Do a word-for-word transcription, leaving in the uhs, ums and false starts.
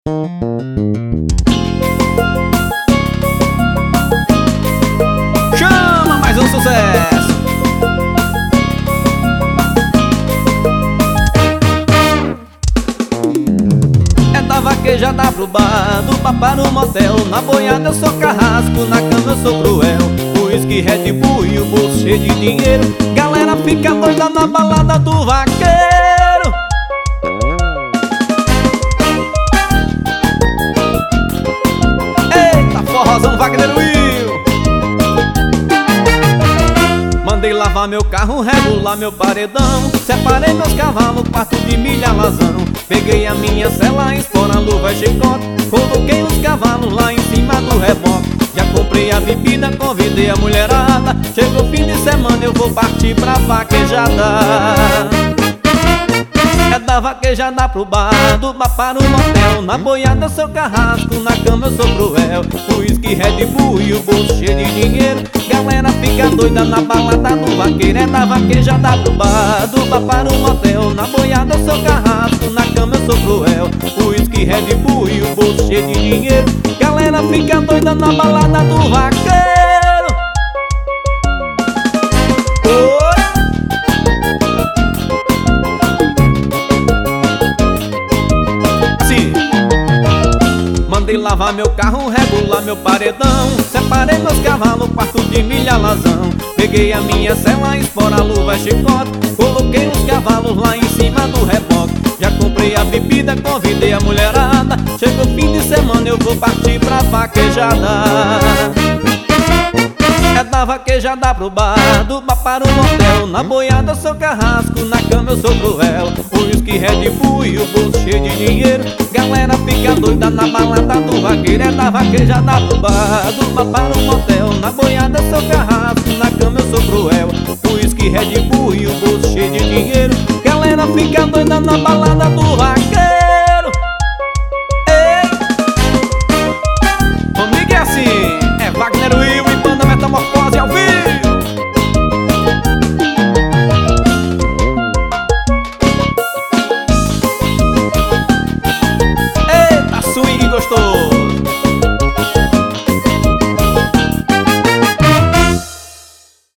Chama mais um sucesso. É da vaquejada pro bar, do bar para o motel. Na boiada eu sou carrasco, na cama eu sou cruel. Whisky, Red Bull e o bolso cheio de dinheiro. Galera fica doida na balada do vaqueiro. Eita, forrozão vaqueiro Will. Mandei lavar meu carro, regular meu paredão. Separei meus cavalos, quarto de milha alazão. Peguei a minha cela, espora, luva e chicote. Coloquei os cavalos lá em cima do reboque. Já comprei a bebida, convidei a mulherada. Chegou fim de semana, eu vou partir pra vaquejada. É da vaquejada pro bar, do bar para o motel. Na boiada eu sou carrasco, na cama eu sou cruel. Whisky, Red Bull e o bolso cheio de dinheiro. Galera fica doida na balada do vaqueiro. É da vaquejada pro bar, do bar para o motel. Na boiada eu sou carrasco, na cama eu sou cruel. Whisky, Red Bull e o bolso cheio de dinheiro. Galera fica doida na balada do vaqueiro. Oi. Mandei lavar meu carro, regular meu paredão. Separei meus cavalos, quarto de milha alazão. Peguei a minha cela, espora, luva e chicote. Coloquei os cavalos lá em cima do reboque. Já comprei a bebida, convidei a mulherada. Chegou fim de semana, eu vou partir pra vaquejada. É da vaquejada pro bar, do bar para o motel. Na boiada eu sou carrasco, na cama eu sou cruel. Whisky, Red Bull e o bolso cheio de dinheiro. Galera fica doida na balada do vaqueiro. É da vaquejada pro bar, do bar para o motel. Na boiada eu sou carrasco, na cama eu sou cruel. Whisky, Red Bull e o bolso cheio de dinheiro. Galera fica doida na balada do vaqueiro.